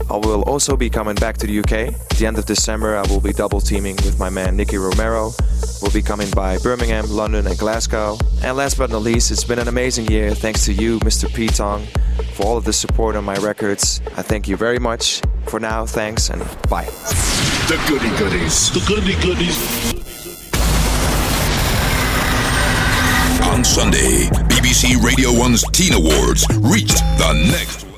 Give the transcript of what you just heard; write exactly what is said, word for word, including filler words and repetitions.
I will also be coming back to the U K. At the end of December, I will be double teaming with my man Nicky Romero. We'll be coming by Birmingham, London, and Glasgow. And last but not least, it's been an amazing year. Thanks to you, Mister P-Tong, for all of the support on my records. I thank you very much. For now, thanks and bye. The goody goodies. The goody goodies. On Sunday, B B C Radio one's Teen Awards reached the next